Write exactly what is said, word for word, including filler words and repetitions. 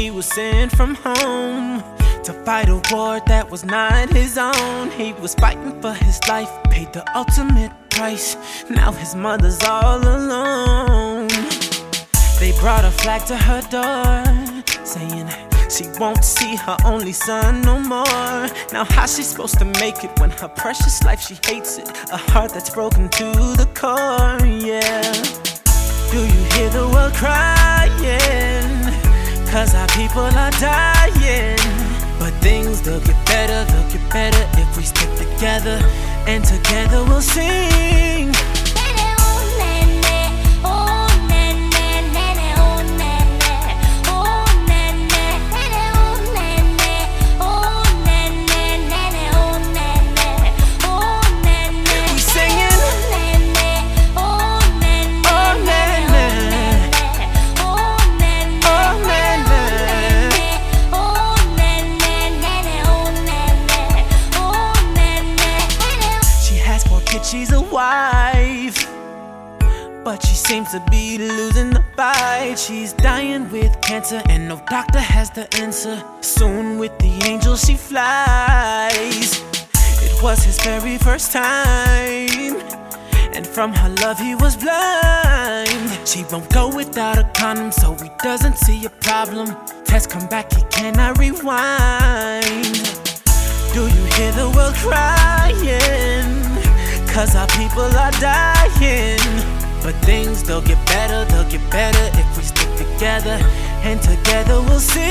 he was sent from home to fight a war that was not his own. He was fighting for his life, paid the ultimate price. Now his mother's all alone. They brought a flag to her door, saying she won't see her only son no more. Now how's she supposed to make it when her precious life, she hates it? A heart that's broken to the core, yeah. Do you hear the world crying? Cause our people are dying. But things, they'll get better, they'll get better if we stick together. And together we'll sing. She's a wife, but she seems to be losing the fight. She's dying with cancer and no doctor has the answer. Soon with the angel she flies. It was his very first time, and from her love he was blind. She won't go without a condom, so he doesn't see a problem. Tests come back, he cannot rewind. Do you hear the world crying? Cause our people are dying. But things, they'll get better, they'll get better if we stick together. And together we'll sing.